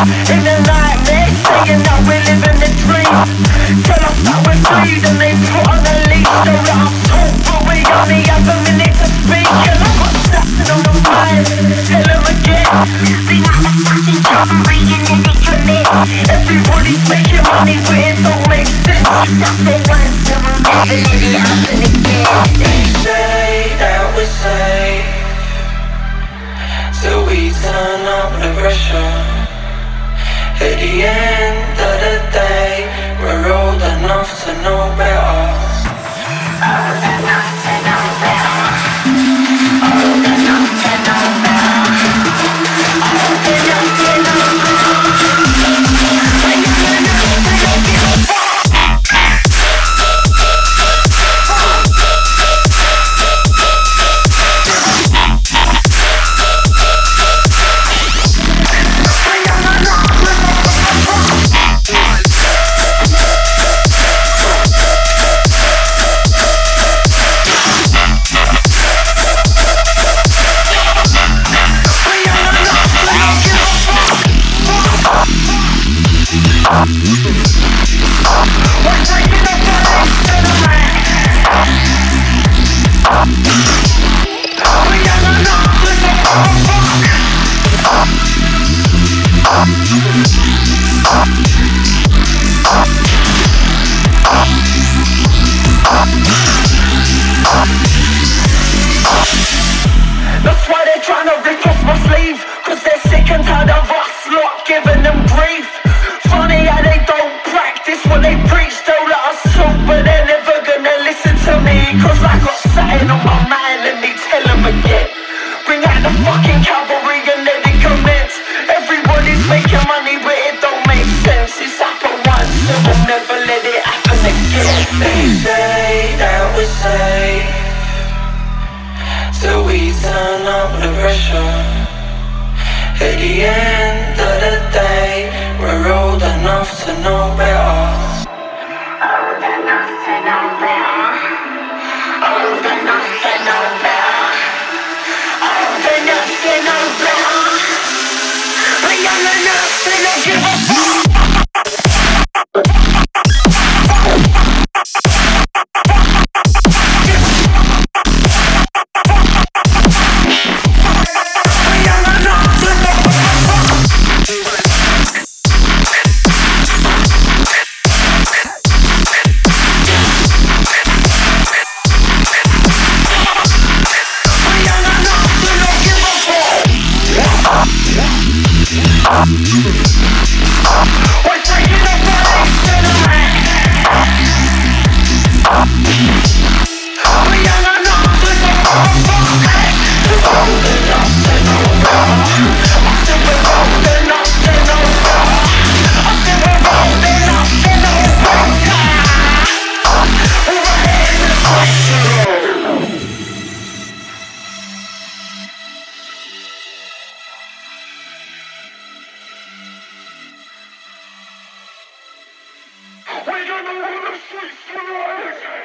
In the nightmare, saying that we're living the dream. Tell us that we're free, then they put on the leash. Don't let us talk, but we only have a minute to speak. And I've got something on my mind, tell them again. Been at the fucking cavalry and then they commit. Everybody's making money, but it don't make sense. It's something once, so we'll never let it happen again. They say that we're safe till we turn up the pressure. At the end of the day, we're old enough to know better. Old enough to know better. Old enough to know better. Old enough to know better. We're young enough to not give a fuck. That's why they're trying to rip off my sleeve, cause they're sick and tired of us lot giving them grief. Funny how they don't practice what they preach. They'll let us talk, but they're never gonna listen to me. Cause I got something on my mind, let me tell them again. Bring out the fucking cavalry and let it commence. Everybody's making money, but it don't make sense. It's happened once, so we'll never let it happen again. They say that we're safe till we turn up the pressure. At the end of the day, we're old enough to know better. Old enough to know better. Old enough to know better. Old enough to know better. We're young enough to not give a fuck. We're gonna run the streets tonight.